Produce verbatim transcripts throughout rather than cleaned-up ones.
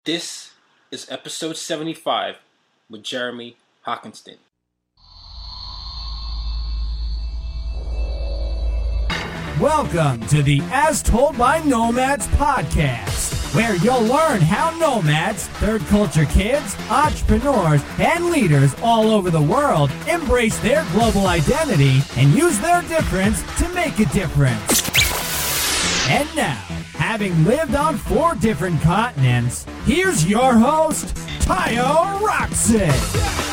This is episode seventy-five with Jeremy Hockenstein. Welcome to the As Told by Nomads podcast, where you'll learn how nomads, third culture kids, entrepreneurs, and leaders all over the world embrace their global identity and use their difference to make a difference. And now, having lived on four different continents, here's your host, Tayo Rockson.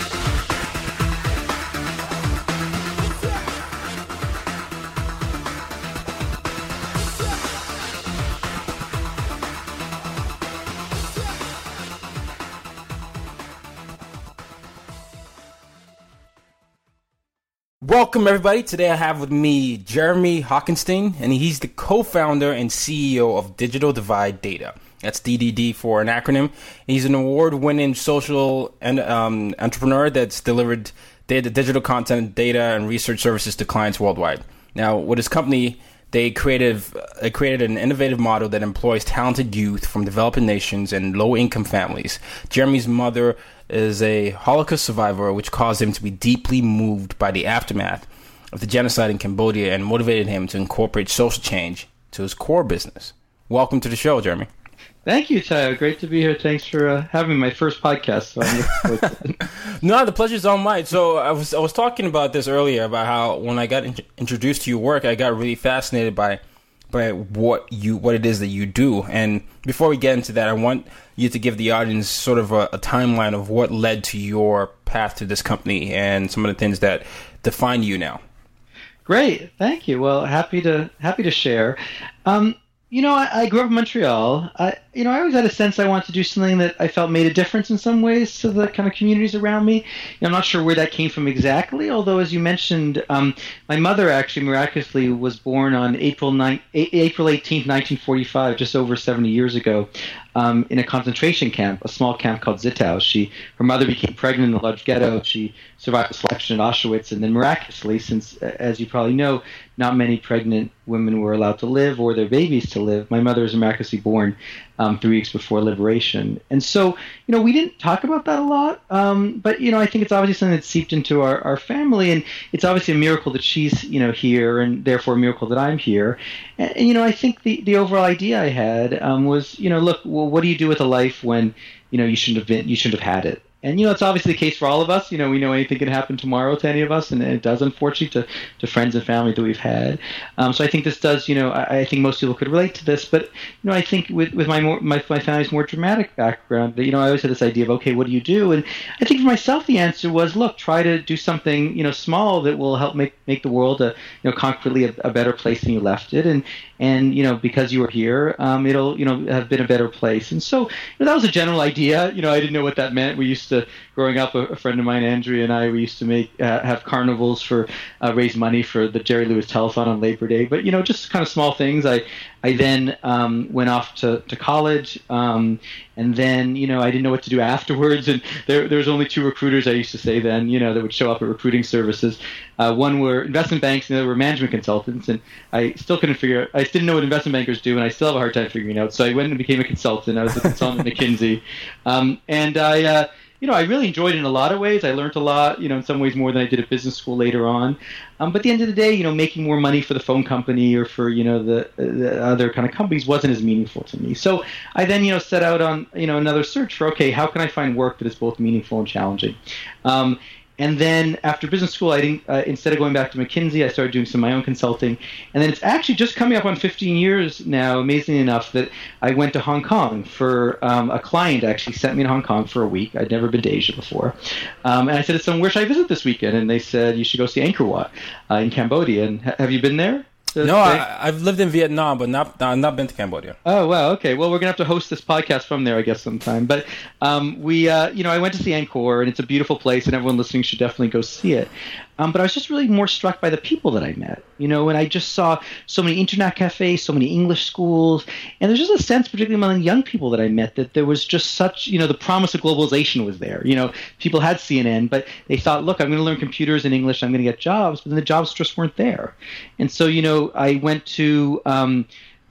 Welcome, everybody. Today I have with me Jeremy Hockenstein, and he's the co-founder and C E O of Digital Divide Data. That's D D D for an acronym. He's an award-winning social and um, entrepreneur that's delivered data, digital content, data, and research services to clients worldwide. Now, with his company, they created, they created an innovative model that employs talented youth from developing nations and low-income families. Jeremy's mother is a Holocaust survivor, which caused him to be deeply moved by the aftermath of the genocide in Cambodia and motivated him to incorporate social change to his core business. Welcome to the show, Jeremy. Thank you, Tayo. Great to be here. Thanks for uh, having my first podcast. So I'm looking forward to it. No, the pleasure's all mine. So I was I was talking about this earlier about how when I got in- introduced to your work, I got really fascinated by by what you what it is that you do. And before we get into that, I want you to give the audience sort of a, a timeline of what led to your path to this company and some of the things that define you now. Great, thank you. Well, happy to happy to share. Um, you know, I, I grew up in Montreal. I, you know, I always had a sense I wanted to do something that I felt made a difference in some ways to the kind of communities around me. You know, I'm not sure where that came from exactly, although, as you mentioned, um, my mother actually miraculously was born on April ninth, April eighteenth, nineteen forty-five, just over seventy years ago, um, in a concentration camp, a small camp called Zittau. She, her mother became pregnant in the Lodz ghetto. She survived the selection at Auschwitz, and then miraculously, since, as you probably know, not many pregnant women were allowed to live or their babies to live, my mother was miraculously born Um, three weeks before liberation. And so, you know, we didn't talk about that a lot, um, but, you know, I think it's obviously something that seeped into our, our family, and it's obviously a miracle that she's, you know, here, and therefore a miracle that I'm here. And, and you know, I think the, the overall idea I had um, was, you know, look, well, what do you do with a life when, you know, you shouldn't have been, you shouldn't have had it? And, you know, it's obviously the case for all of us. You know, we know anything can happen tomorrow to any of us, and it does, unfortunately, to, to friends and family that we've had. Um, so I think this does, you know, I, I think most people could relate to this. But, you know, I think with, with my, more, my my family's more dramatic background, you know, I always had this idea of, okay, what do you do? And I think for myself, the answer was, look, try to do something, you know, small that will help make, make the world, a, you know, concretely a, a better place than you left it. And, and you know, because you were here, um, it'll, you know, have been a better place. And so, you know, that was a general idea. You know, I didn't know what that meant. We used to, growing up, a, a friend of mine, Andrea, and I, we used to make uh, have carnivals for uh, raise money for the Jerry Lewis Telethon on Labor Day. But, you know, just kind of small things. I I then um, went off to, to college, um, and then, you know, I didn't know what to do afterwards. And there there was only two recruiters, I used to say then, you know, that would show up at recruiting services. Uh, one were investment banks, and the other were management consultants. And I still couldn't figure out, I didn't know what investment bankers do, and I still have a hard time figuring it out. So I went and became a consultant. I was a consultant at McKinsey. Um, and I... Uh, You know, I really enjoyed it in a lot of ways. I learned a lot, you know, in some ways more than I did at business school later on. Um, but at the end of the day, you know, making more money for the phone company or for, you know, the, the other kind of companies wasn't as meaningful to me. So I then, you know, set out on, you know, another search for, okay, how can I find work that is both meaningful and challenging? Um, And then after business school, I didn't, uh, instead of going back to McKinsey, I started doing some of my own consulting. And then it's actually just coming up on fifteen years now, amazingly enough, that I went to Hong Kong for um, a client actually sent me to Hong Kong for a week. I'd never been to Asia before. Um, and I said to someone, where should I visit this weekend? And they said, you should go see Angkor Wat uh, in Cambodia. And ha- have you been there? No, I, I've lived in Vietnam, but not I've not been to Cambodia. Oh, wow. Okay. Well, we're going to have to host this podcast from there, I guess, sometime. But um, we, uh, you know, I went to see Angkor, and it's a beautiful place, and everyone listening should definitely go see it. Um, but I was just really more struck by the people that I met, you know, and I just saw so many internet cafes, so many English schools, and there's just a sense, particularly among young people that I met, that there was just such, you know, the promise of globalization was there. You know, people had C N N, but they thought, look, I'm going to learn computers and English, I'm going to get jobs, but then the jobs just weren't there. And so, you know, I went to um,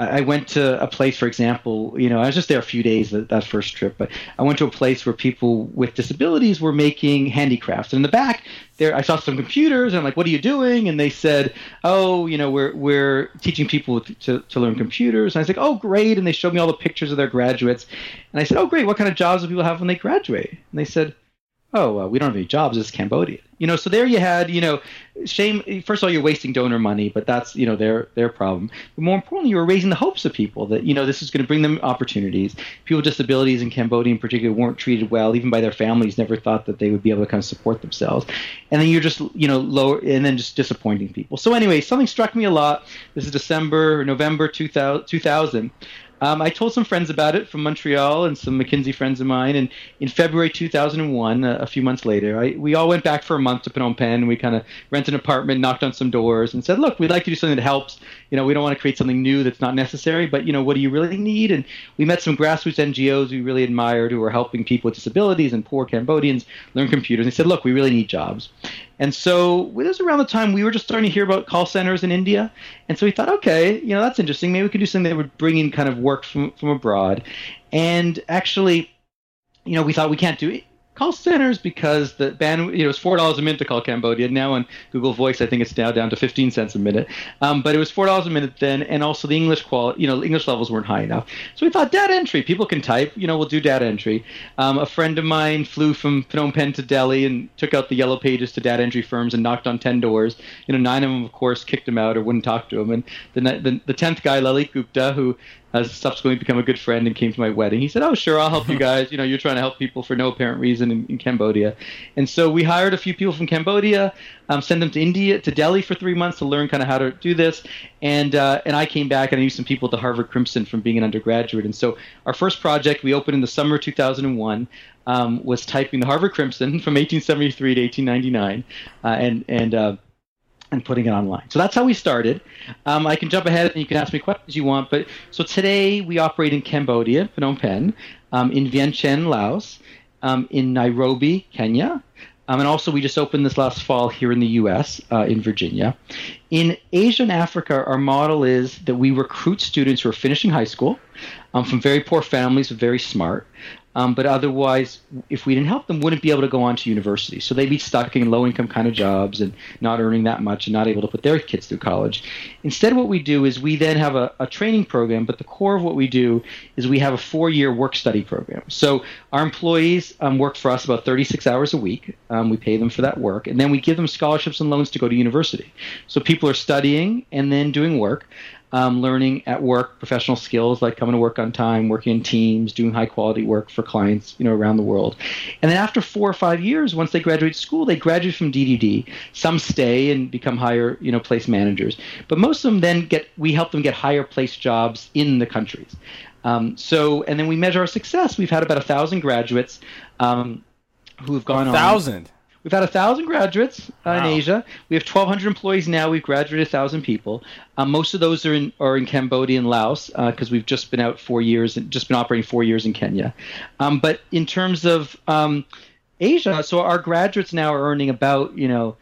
I went to a place, for example, you know, I was just there a few days that, that first trip, but I went to a place where people with disabilities were making handicrafts. And in the back there, I saw some computers, and I'm like, what are you doing? And they said, oh, you know, we're we're teaching people to, to learn computers. And I was like, oh, great. And they showed me all the pictures of their graduates. And I said, oh, great. What kind of jobs do people have when they graduate? And they said, oh, uh, we don't have any jobs. It's Cambodia. You know, so there you had, you know, shame. First of all, you're wasting donor money, but that's, you know, their their problem. But more importantly, you were raising the hopes of people that, you know, this is going to bring them opportunities. People with disabilities in Cambodia in particular weren't treated well, even by their families, never thought that they would be able to kind of support themselves. And then you're just, you know, lower, and then just disappointing people. So anyway, something struck me a lot. This is December, November two thousand. Um, I told some friends about it from Montreal and some McKinsey friends of mine. And in February two thousand one, uh, a few months later, I, we all went back for a month to Phnom Penh. And we kind of rented an apartment, knocked on some doors, and said, look, we'd like to do something that helps. You know, we don't want to create something new that's not necessary, but, you know, what do you really need? And we met some grassroots N G Os we really admired who were helping people with disabilities and poor Cambodians learn computers. And they said, look, we really need jobs. And so it was around the time we were just starting to hear about call centers in India. And so we thought, okay, you know, that's interesting. Maybe we could do something that would bring in kind of work from, from abroad. And actually, you know, we thought we can't do it. Call centers because the band, you know, it's four dollars a minute to call Cambodia. Now on Google Voice, I think it's now down to fifteen cents a minute. Um, but it was four dollars a minute then, and also the English quality, you know, English levels weren't high enough. So we thought data entry. People can type, you know, we'll do data entry. Um, a friend of mine flew from Phnom Penh to Delhi and took out the yellow pages to data entry firms and knocked on ten doors. You know, nine of them, of course, kicked him out or wouldn't talk to him. And the the, the tenth guy, Lalit Gupta, who has subsequently become a good friend and came to my wedding. He said, oh, sure, I'll help you guys. You know, you're trying to help people for no apparent reason in, in Cambodia. And so we hired a few people from Cambodia, um, sent them to India, to Delhi for three months to learn kind of how to do this. And uh, and I came back and I used some people at the Harvard Crimson from being an undergraduate. And so our first project we opened in the summer of two thousand one um, was typing the Harvard Crimson from eighteen seventy-three to eighteen ninety-nine. Uh, and, and, uh, and putting it online. So that's how we started. Um, I can jump ahead and you can ask me questions you want. But so today we operate in Cambodia, Phnom Penh, um, in Vientiane, Laos, um, in Nairobi, Kenya, um, and also we just opened this last fall here in the U S, uh, in Virginia. In Asia and Africa, our model is that we recruit students who are finishing high school um, from very poor families, very smart. Um, but otherwise, if we didn't help them, wouldn't be able to go on to university. So they'd be stuck in low-income kind of jobs and not earning that much and not able to put their kids through college. Instead, what we do is we then have a, a training program, but the core of what we do is we have a four-year work-study program. So our employees um, work for us about thirty-six hours a week. Um, we pay them for that work, and then we give them scholarships and loans to go to university. So people are studying and then doing work. Um, learning at work professional skills like coming to work on time, working in teams, doing high quality work for clients, you know, around the world. And then after four or five years, once they graduate school, they graduate from D D D. Some stay and become higher, you know, place managers. But most of them then get, we help them get higher place jobs in the countries. Um, so, and then we measure our success. We've had about a thousand graduates um, who have gone on. A thousand? We've had a thousand graduates uh, wow. in Asia. We have twelve hundred employees now. We've graduated a thousand people. Um, most of those are in are in Cambodia and Laos because uh, we've just been out four years and just been operating four years in Kenya. Um, but in terms of um, Asia, so our graduates now are earning about, you know,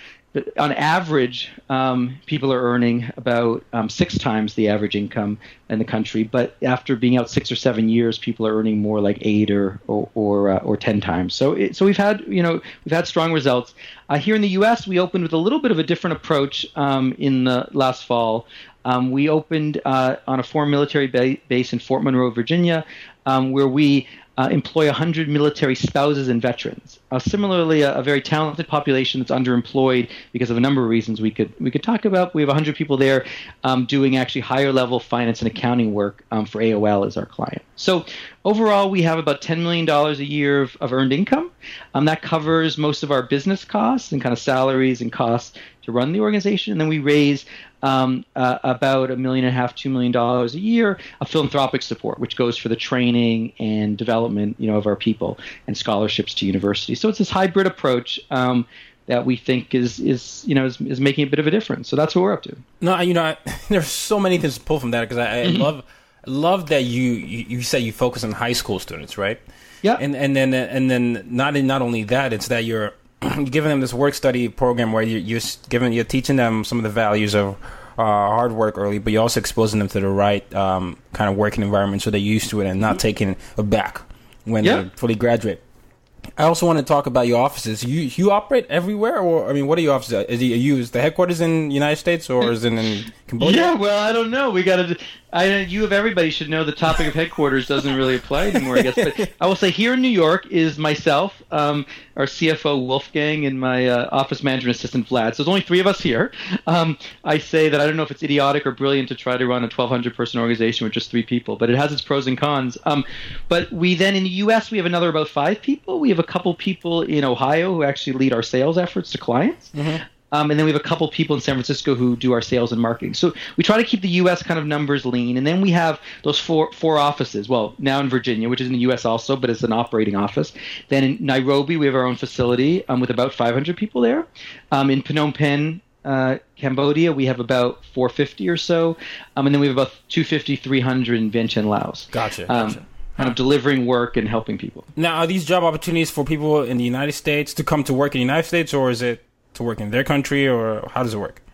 on average, um, people are earning about um, six times the average income in the country. But after being out six or seven years, people are earning more like eight or or or, uh, or ten times. So it, so we've had you know we've had strong results. Uh, here in the U S, we opened with a little bit of a different approach um, in the last fall. Um, we opened uh, on a foreign military ba- base in Fort Monroe, Virginia, um, where we Uh, employ one hundred military spouses and veterans. Uh, similarly, a, a very talented population that's underemployed because of a number of reasons we could we could talk about. We have one hundred people there um, doing actually higher level finance and accounting work um, for A O L as our client. So overall, we have about ten million dollars a year of, of earned income. Um, that covers most of our business costs and kind of salaries and costs to run the organization. And then we raise um, uh, about a million and a half, two million dollars a year of philanthropic support, which goes for the training and development, you know, of our people and scholarships to universities. So it's this hybrid approach um, that we think is is you know is, is making a bit of a difference. So that's what we're up to. No, you know, I, there's so many things to pull from that because I, I mm-hmm. love love that you, you you say you focus on high school students, right? Yeah. And and then and then not not only that, it's that you're giving them this work study program where you're, you're giving you're teaching them some of the values of uh, hard work early, but you're also exposing them to the right um, kind of working environment so they're used to it and not taking it back when Yeah. they fully graduate. I also want to talk about your offices. You you operate everywhere, or I mean, what are your offices? Is you use the headquarters in the United States, or is it in Cambodia? Yeah, well, I don't know. We got to. I you of everybody should know the topic of headquarters doesn't really apply anymore, I guess. But I will say here in New York is myself, um, our C F O Wolfgang, and my uh, office management assistant Vlad. So there's only three of us here. Um, I say that I don't know if it's idiotic or brilliant to try to run a twelve hundred person organization with just three people, but it has its pros and cons. Um, but we then in the U S we have another about five people. We have a couple people in Ohio who actually lead our sales efforts to clients. Mm-hmm. Um, and then we have a couple people in San Francisco who do our sales and marketing. So we try to keep the U S kind of numbers lean. And then we have those four four offices. Well, now in Virginia, which is in the U S also, but it's an operating office. Then in Nairobi, we have our own facility um, with about five hundred people there. Um, in Phnom Penh, uh, Cambodia, we have about four hundred fifty or so. Um, and then we have about two hundred fifty, three hundred in Vientiane, Laos. Gotcha. Um, gotcha. Kind of delivering work and helping people. Now, are these job opportunities for people in the United States to come to work in the United States, or is it to work in their country, or how does it work?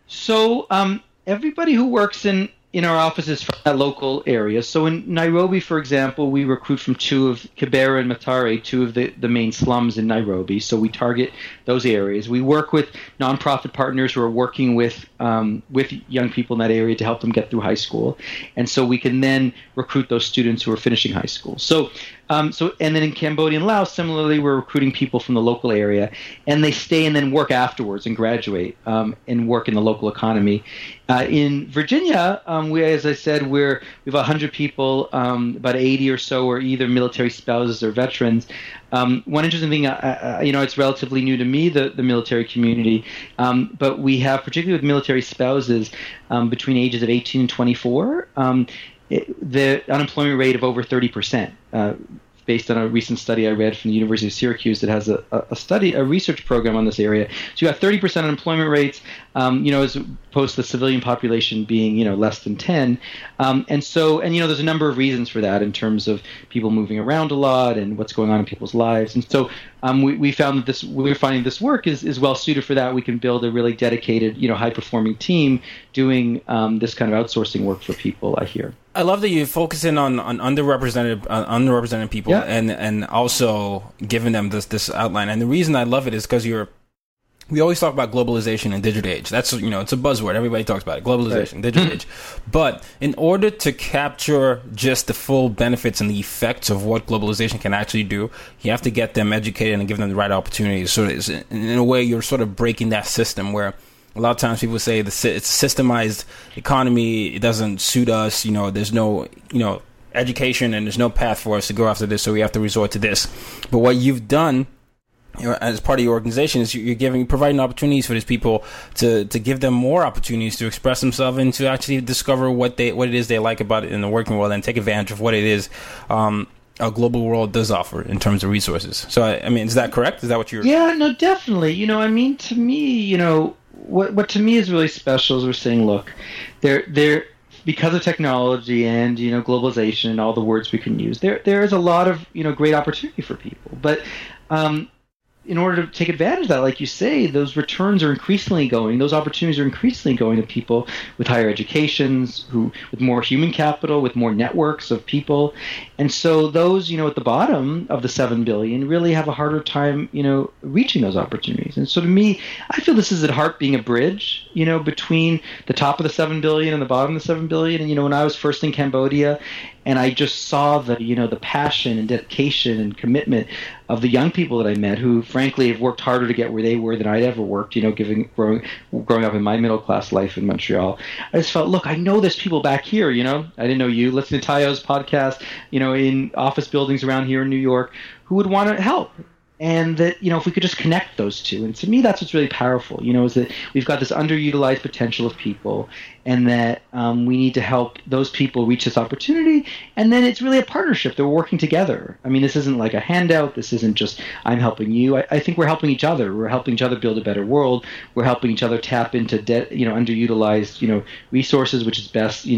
So um, everybody who works in, in our offices from that local area. So in Nairobi, for example, we recruit from two of Kibera and Matare, two of the, the main slums in Nairobi. So we target those areas. We work with nonprofit partners who are working with um, with young people in that area to help them get through high school. And so we can then recruit those students who are finishing high school. So Um, so, and then in Cambodia and Laos, similarly, we're recruiting people from the local area, and they stay and then work afterwards and graduate um, and work in the local economy. Uh, in Virginia, um, we, as I said, we're we have one hundred people, um, about eighty or so are either military spouses or veterans. Um, one interesting thing, uh, uh, you know, it's relatively new to me, the, the military community, um, but we have, particularly with military spouses, um, between ages of eighteen and twenty-four, um, It, the unemployment rate of over thirty percent, uh, based on a recent study I read from the University of Syracuse that has a, a study, a research program on this area. So you have thirty percent unemployment rates, um, you know, as opposed to the civilian population being, you know, less than ten. Um, and so, and, you know, there's a number of reasons for that in terms of people moving around a lot and what's going on in people's lives. And so um, we, we found that this, we're finding this work is, is well suited for that. We can build a really dedicated, you know, high performing team doing um, this kind of outsourcing work for people, I hear. I love that you're focusing on, on underrepresented uh, underrepresented people Yeah. and and also giving them this this outline. And the reason I love it is because you're. We always talk about globalization and digital age. That's, you know, it's a buzzword. Everybody talks about it. Globalization, Right. digital age. But in order to capture just the full benefits and the effects of what globalization can actually do, you have to get them educated and give them the right opportunities. So it's, in a way, you're sort of breaking that system where a lot of times people say the it's a systemized economy. It doesn't suit us. You know, there's no, you know, education and there's no path for us to go after this. So we have to resort to this. But what you've done, you know, as part of your organization, is you're giving, providing opportunities for these people to, to give them more opportunities to express themselves and to actually discover what they what it is they like about it in the working world and take advantage of what it is um, a global world does offer in terms of resources. So, I, I mean, is that correct? Is that what you're? Yeah, no, definitely. You know, I mean, to me, you know, what what to me is really special is we're saying, look, there there. because of technology and, you know, globalization and all the words we can use, there there is a lot of, you know, great opportunity for people. But um, in order to take advantage of that, like you say, those returns are increasingly going, those opportunities are increasingly going to people with higher educations, who with more human capital, with more networks of people. And so those, you know, at the bottom of the seven billion really have a harder time, you know, reaching those opportunities. And so to me, I feel this is at heart being a bridge, you know, between the top of the seven billion and the bottom of the seven billion. And, you know, when I was first in Cambodia and I just saw the, you know, the passion and dedication and commitment of the young people that I met, who frankly have worked harder to get where they were than I'd ever worked, you know, giving, growing, growing up in my middle class life in Montreal. I just felt, look, I know there's people back here, you know, I didn't know you, listening to Tayo's podcast, you know, in office buildings around here in New York, who would want to help. And that, you know, if we could just connect those two. And to me, that's what's really powerful, you know, is that we've got this underutilized potential of people, and that um, we need to help those people reach this opportunity. And then it's really a partnership that we're working together. I mean, this isn't like a handout. This isn't just I'm helping you. I, I think we're helping each other. We're helping each other build a better world. We're helping each other tap into, de- you know, underutilized, you know, resources, which is best, you know,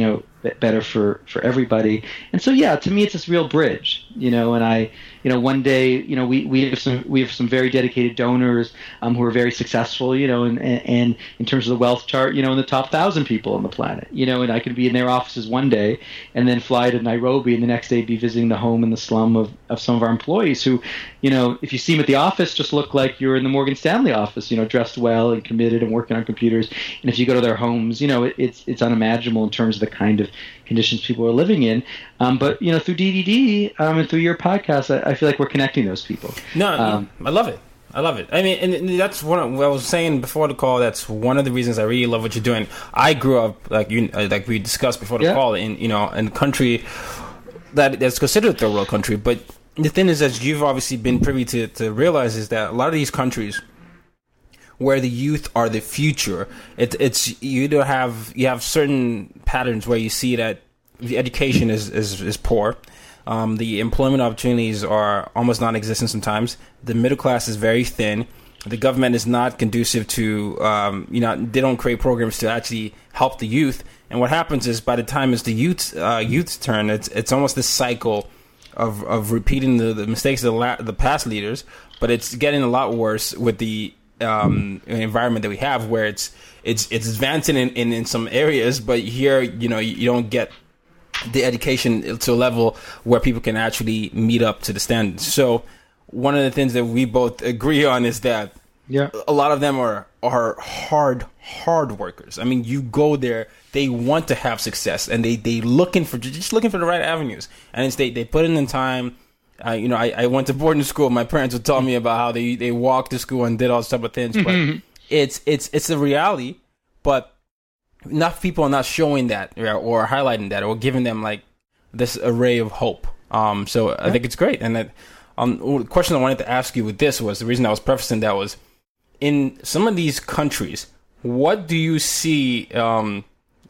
b- better for, for everybody. And so, yeah, to me, it's this real bridge, you know, and I, you know, one day, you know, we, we have some, we have some very dedicated donors um, who are very successful, you know, and, and, and in terms of the wealth chart, you know, in the top thousand people on the planet, you know, and I could be in their offices one day and then fly to Nairobi and the next day be visiting the home in the slum of, of some of our employees who, you know, if you see them at the office, just look like you're in the Morgan Stanley office, you know, dressed well and committed and working on computers. And if you go to their homes, you know, it, it's it's unimaginable in terms of the kind of conditions people are living in. Um, but, you know, through D D D um, and through your podcast, I, I feel like we're connecting those people. No, um, I love it. I love it. I mean, and that's one of what I was saying before the call. That's one of the reasons I really love what you're doing. I grew up, like you, like we discussed before the yeah. call, in, you know, in a country that that's considered a third world country. But the thing is, as you've obviously been privy to, to realize, is that a lot of these countries where the youth are the future, it, it's you do have you have certain patterns where you see that the education is is, is poor. Um, the employment opportunities are almost non-existent sometimes. The middle class is very thin. The government is not conducive to, um, you know, they don't create programs to actually help the youth. And what happens is, by the time it's the youth uh, youth's turn, it's it's almost this cycle of of repeating the, the mistakes of the, la- the past leaders. But it's getting a lot worse with the um, environment that we have, where it's it's it's advancing in, in, in some areas, but here, you know, you, you don't get the education to a level where people can actually meet up to the standards. So one of the things that we both agree on is that yeah. a lot of them are are hard hard workers. I mean, you go there, they want to have success, and they they looking for just looking for the right avenues, and it's they they put in the time. Uh, you know, I, I went to boarding school. My parents would tell me about how they they walked to school and did all this type of things, but it's it's it's a reality, but enough people are not showing that or, or highlighting that or giving them like this array of hope. Um, so I think it's great. And that, um, the question I wanted to ask you with this was, the reason I was prefacing that was, in some of these countries, what do you see? Um,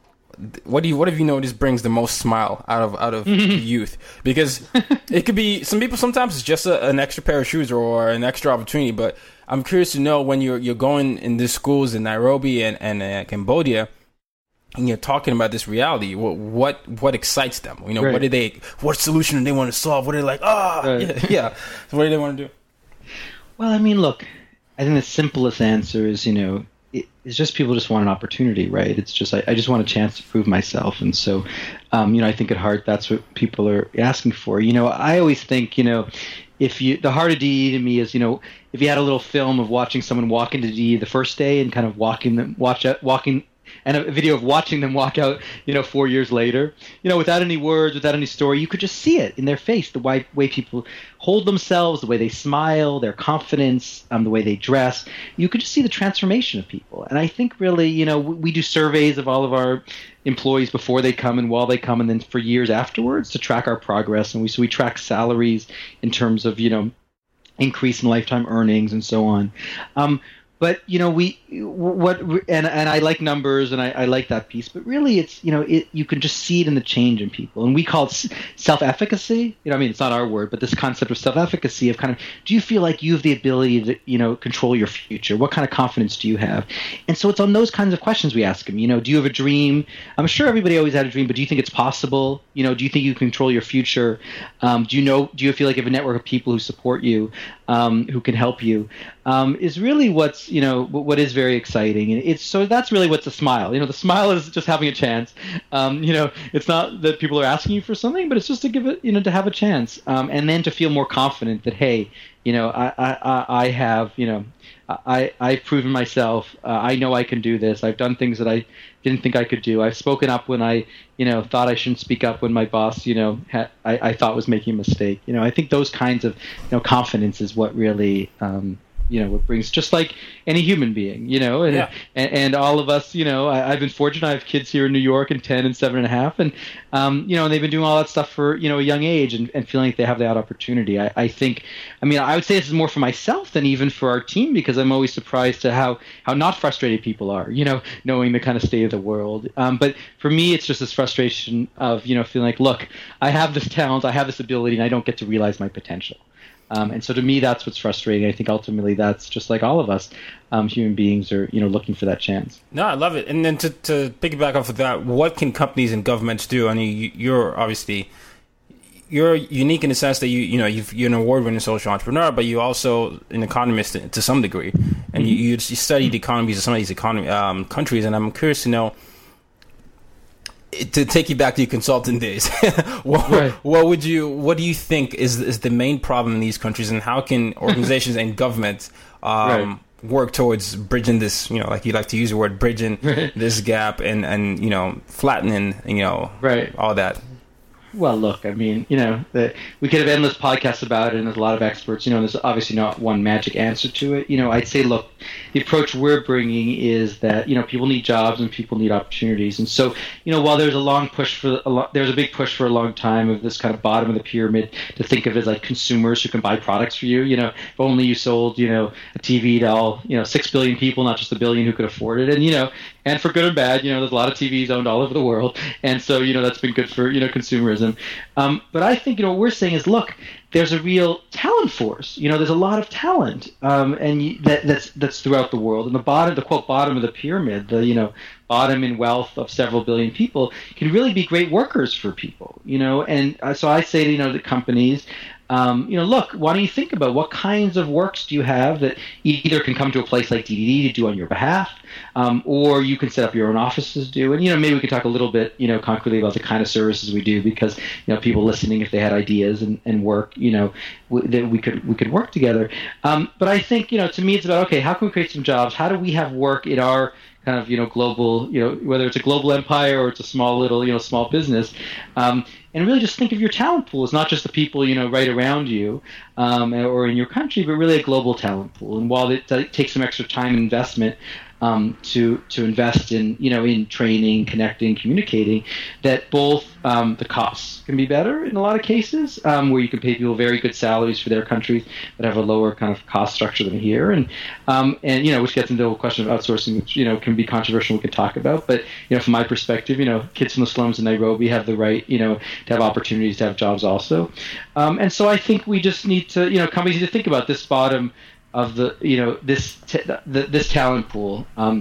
what do you what have you noticed brings the most smile out of out of youth? Because it could be some people. Sometimes it's just a, an extra pair of shoes or an extra opportunity. But I'm curious to know, when you're you're going in these schools in Nairobi and and uh, Cambodia, and you're talking about this reality, what what, what excites them? You know, right. what do they? What solution do they want to solve? What are they like? Ah, oh, right. yeah, yeah. So what do they want to do? Well, I mean, look, I think the simplest answer is, you know, it, it's just people just want an opportunity, right? It's just I, I just want a chance to prove myself, and so, um, you know, I think at heart that's what people are asking for. You know, I always think, you know, if you the heart of D D to me is, you know, if you had a little film of watching someone walk into D D the first day and kind of walking them watch out, walking. And a video of watching them walk out, you know, four years later, you know, without any words, without any story, you could just see it in their face, the way, way people hold themselves, the way they smile, their confidence, um, the way they dress. You could just see the transformation of people. And I think really, you know, we, we do surveys of all of our employees before they come and while they come, and then for years afterwards to track our progress. And we so we track salaries in terms of, you know, increase in lifetime earnings and so on. Um, But, you know, we what and and I like numbers and I, I like that piece. But really, it's, you know, it you can just see it in the change in people. And we call it self-efficacy. You know, I mean, it's not our word, but this concept of self-efficacy of kind of, do you feel like you have the ability to, you know, control your future? What kind of confidence do you have? And so it's on those kinds of questions we ask them. You know, do you have a dream? I'm sure everybody always had a dream, but do you think it's possible? You know, do you think you can control your future? Um, do you know? Do you feel like you have a network of people who support you, um, who can help you? Um, is really what's, you know, what is very exciting. And it's so that's really what's a smile. You know, the smile is just having a chance. Um, you know, it's not that people are asking you for something, but it's just to give it, you know, to have a chance. Um, and then to feel more confident that, hey, you know, I, I, I have, you know, I, I've proven myself. Uh, I know I can do this. I've done things that I didn't think I could do. I've spoken up when I, you know, thought I shouldn't speak up when my boss, you know, ha- I, I thought was making a mistake. You know, I think those kinds of, you know, confidence is what really, um, you know, what brings, just like any human being, you know, and, yeah. and, and all of us, you know, I, I've been fortunate. I have kids here in New York and ten and seven and a half. And, um, you know, and they've been doing all that stuff for, you know, a young age and, and feeling like they have that opportunity. I, I think, I mean, I would say this is more for myself than even for our team, because I'm always surprised to how, how not frustrated people are, you know, knowing the kind of state of the world. Um, but for me, it's just this frustration of, you know, feeling like, look, I have this talent, I have this ability, and I don't get to realize my potential. Um, and so to me, that's what's frustrating. I think ultimately that's just like all of us, um, human beings are, you know, looking for that chance. No, I love it. And then to, to piggyback off of that, what can companies and governments do? I mean, you're obviously, you're unique in the sense that you, you know, you've, you're an award-winning social entrepreneur, but you're also an economist to, to some degree. And mm-hmm. you, you studied economies of some of these economy, um, countries. And I'm curious to know, to take you back to your consultant days, what, right. what would you, what do you think is is the main problem in these countries, and how can organizations and governments um, right. work towards bridging this, you know, like you like to use the word, bridging right. this gap, and, and you know, flattening, you know, right. all that? Well, look, I mean, you know, the, we could have endless podcasts about it, and there's a lot of experts, you know, there's obviously not one magic answer to it. You know, I'd say, look, the approach we're bringing is that, you know, people need jobs and people need opportunities. And so, you know, while there's a long push for, a lo- there's a big push for a long time of this kind of bottom of the pyramid to think of it as like consumers who can buy products for you. You know, if only you sold, you know, a T V to all, you know, six billion people, not just a billion who could afford it. And, you know, and for good and bad, you know, there's a lot of T Vs owned all over the world. And so, you know, that's been good for, you know, consumerism. Um, but I think, you know, what we're saying is, look, there's a real talent force. You know, there's a lot of talent, um, and you, that, that's that's throughout the world. And the bottom, the quote bottom of the pyramid, the you know bottom in wealth of several billion people, can really be great workers for people. You know, and uh, so I say to you know the companies. Um, you know, look, why don't you think about what kinds of works do you have that either can come to a place like D D D to do on your behalf, um, or you can set up your own offices to do. And, you know, maybe we could talk a little bit, you know, concretely about the kind of services we do, because, you know, people listening, if they had ideas and, and work, you know, w- that we could we could work together. Um, but I think, you know, to me, it's about, okay, how can we create some jobs? How do we have work in our kind of, you know, global, you know, whether it's a global empire or it's a small little, you know, small business, um, and really just think of your talent pool as not just the people, you know, right around you um, or in your country, but really a global talent pool. And while it, it takes some extra time and investment um, to to invest in, you know, in training, connecting, communicating, that both um, the costs can be better in a lot of cases, um, where you can pay people very good salaries for their countries that have a lower kind of cost structure than here, and um, and you know, which gets into the question of outsourcing, which you know can be controversial. We could talk about, but you know, from my perspective, you know, kids from the slums in Nairobi have the right, you know, to have opportunities to have jobs also, um, and so I think we just need to, you know, companies need to think about this bottom of the, you know, this t- the, this talent pool um,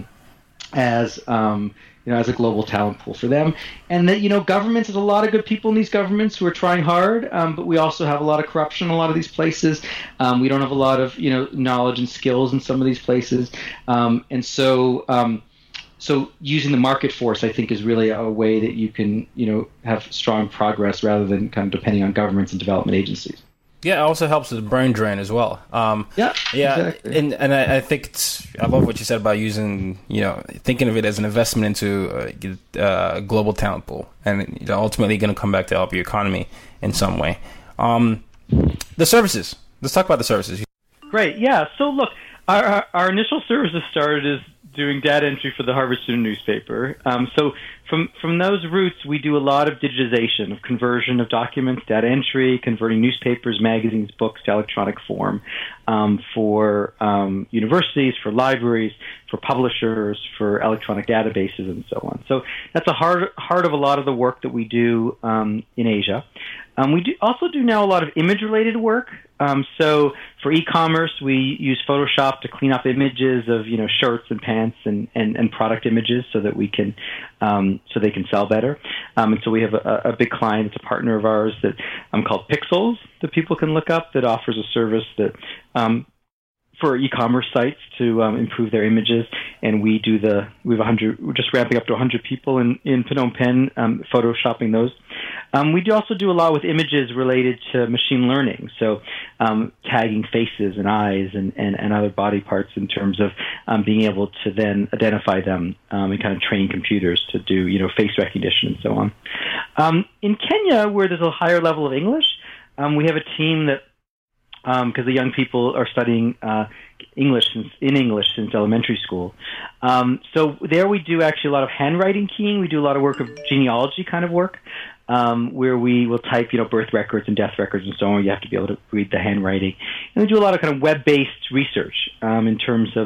as um, you know, as a global talent pool for them, and that, you know, governments, there's a lot of good people in these governments who are trying hard, um, but we also have a lot of corruption in a lot of these places. Um, we don't have a lot of, you know, knowledge and skills in some of these places, um, and so. Um, So using the market force, I think, is really a way that you can, you know, have strong progress rather than kind of depending on governments and development agencies. Yeah, it also helps with the brain drain as well. Um, yeah, yeah, exactly. and and I, I think it's, I love what you said about using, you know, thinking of it as an investment into a, a global talent pool, and you know, ultimately going to come back to help your economy in some way. Um, the services. Let's talk about the services. Great. Yeah. So look, our our initial services started as doing data entry for the Harvard Student Newspaper. Um, so from from those roots, we do a lot of digitization, of conversion of documents, data entry, converting newspapers, magazines, books to electronic form um, for um, universities, for libraries, for publishers, for electronic databases, and so on. So that's the heart, heart of a lot of the work that we do um, in Asia. Um, we do also do now a lot of image-related work. Um, so for e-commerce, we use Photoshop to clean up images of, you know, shirts and pants and, and, and product images so that we can um, so they can sell better. Um, and so we have a, a big client, it's a partner of ours that um, called Pixels that people can look up, that offers a service that um, for e-commerce sites to um, improve their images, and we do the we have one hundred. We're just ramping up to one hundred people in in Phnom Penh, um, photoshopping those. Um, we do also do a lot with images related to machine learning, so um, tagging faces and eyes and, and, and other body parts in terms of um, being able to then identify them um, and kind of train computers to do, you know, face recognition and so on. Um, in Kenya, where there's a higher level of English, um, we have a team that. Because um, the young people are studying uh, English since, in English since elementary school. Um, so there we do actually a lot of handwriting keying. We do a lot of work of genealogy kind of work, um, where we will type, you know, birth records and death records and so on. You have to be able to read the handwriting. And we do a lot of kind of web-based research um, in terms of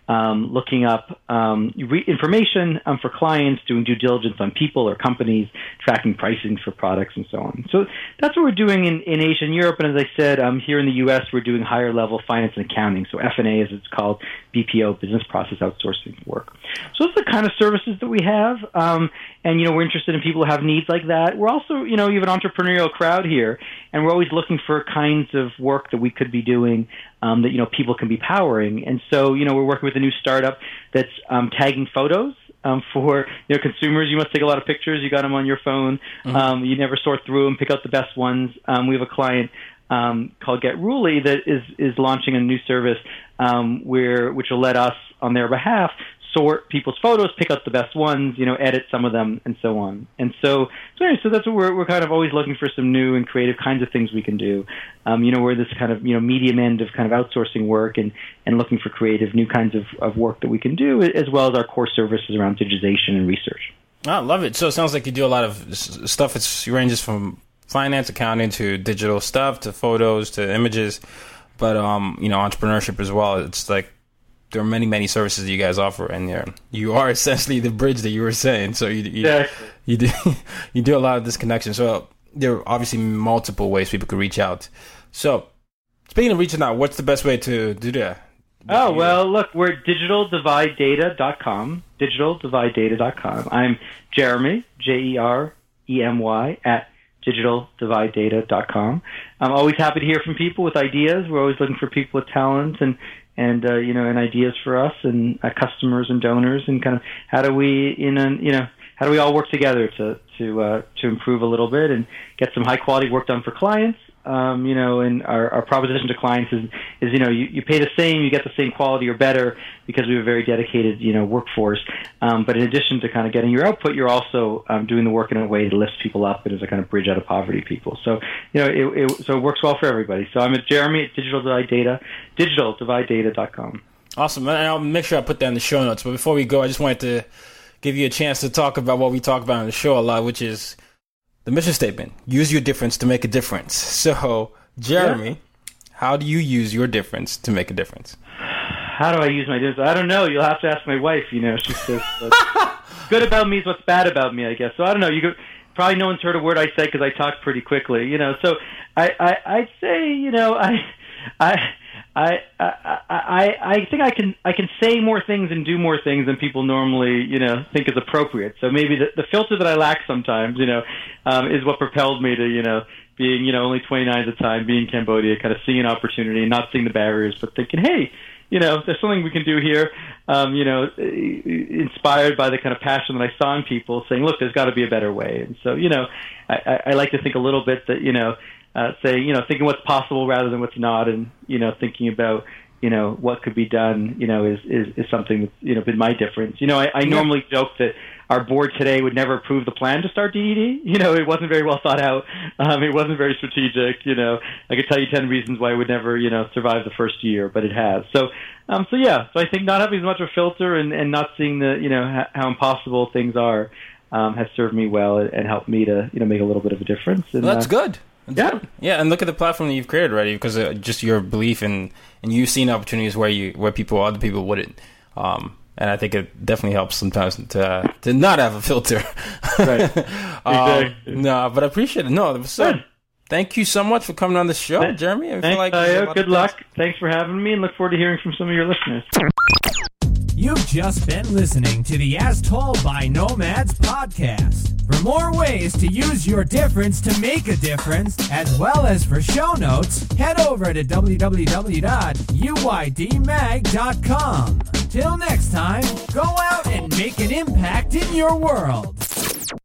um, looking up um, re- information um, for clients, doing due diligence on people or companies, tracking pricing for products, and so on. So that's what we're doing in, in Asia and Europe. And as I said, um, here in the U S, we're doing higher level finance and accounting, so F and A as it's called, B P O, business process outsourcing work. So those are the kind of services that we have. Um, and, you know, we're interested in people who have needs like that. We're also, you know, you have an entrepreneurial crowd here, and we're always looking for kinds of work that we could be doing um, that, you know, people can be powering. And so, you know, we're working with a new startup that's um, tagging photos. Um, for you know consumers, you must take a lot of pictures. You got them on your phone. Mm-hmm. Um, you never sort through them, pick out the best ones. Um, we have a client um, called GetRuly that is is launching a new service um, where which will let us, on their behalf, sort people's photos, pick out the best ones, you know, edit some of them, and so on. And so, so, anyway, so that's what we're we're kind of always looking for, some new and creative kinds of things we can do. Um, you know, we're this kind of you know medium end of kind of outsourcing work, and, and looking for creative new kinds of, of work that we can do, as well as our core services around digitization and research. I love it. So it sounds like you do a lot of stuff. It ranges from finance, accounting, to digital stuff, to photos, to images, but um, you know, entrepreneurship as well. It's like there are many, many services that you guys offer, and you're, you are essentially the bridge that you were saying. So you you, exactly. you do you do a lot of this connection. So there are obviously multiple ways people could reach out. So speaking of reaching out, what's the best way to do that? Oh, well, look, we're digital divide data dot com, digital divide data dot com. I'm Jeremy, J E R E M Y, at digital divide data dot com. I'm always happy to hear from people with ideas. We're always looking for people with talent and and uh, you know, and ideas for us, and uh, customers and donors, and kind of how do we, in a, you know, how do we all work together to to uh, to improve a little bit and get some high quality work done for clients. Um, you know, and our, our proposition to clients is, is you know, you, you pay the same, you get the same quality or better, because we have a very dedicated, you know, workforce. Um, but in addition to kind of getting your output, you're also um, doing the work in a way to lift people up and as a kind of bridge out of poverty people. So, you know, it, it, so it works well for everybody. So I'm at Jeremy at Digital Divide Data, digital divide data dot com. Awesome. And I'll make sure I put that in the show notes. But before we go, I just wanted to give you a chance to talk about what we talk about on the show a lot, which is the mission statement: use your difference to make a difference. So, Jeremy, yeah. How do you use your difference to make a difference? How do I use my difference? I don't know. You'll have to ask my wife. You know, she says what's good about me is what's bad about me, I guess. So I don't know. You could, probably no one's heard a word I say because I talk pretty quickly. You know, so I, I I'd say you know I I. I, I I I think I can I can say more things and do more things than people normally you know think is appropriate. So maybe the, the filter that I lack sometimes you know um, is what propelled me to you know being you know only twenty-nine at the time, being in Cambodia, kind of seeing an opportunity, not seeing the barriers, but thinking, hey, you know there's something we can do here. Um, you know, inspired by the kind of passion that I saw in people, saying, look, there's got to be a better way. And so you know I, I, I like to think a little bit that you know. Uh, say, you know, thinking what's possible rather than what's not, and, you know, thinking about, you know, what could be done, you know, is, is, is something that's, you know, been my difference. You know, I, I yeah. normally joke that our board today would never approve the plan to start D D D. You know, it wasn't very well thought out. Um, it wasn't very strategic. You know, I could tell you ten reasons why it would never, you know, survive the first year, but it has. So, um, so yeah, so I think not having as much of a filter and, and not seeing the, you know, ha- how impossible things are, um, has served me well and helped me to, you know, make a little bit of a difference. And, well, that's uh, good. Yeah, yeah, and look at the platform that you've created already, because uh, just your belief in and you've seen opportunities where you where people other people wouldn't, um, and I think it definitely helps sometimes to uh, to not have a filter. Right. um, exactly. No, but I appreciate it. No, so good. Thank you so much for coming on the show, Thanks. Jeremy. I Thanks, feel like uh, good luck. Thanks for having me, and look forward to hearing from some of your listeners. You've just been listening to the As Told by Nomads podcast. For more ways to use your difference to make a difference, as well as for show notes, head over to w w w dot u y d mag dot com. Till next time, go out and make an impact in your world.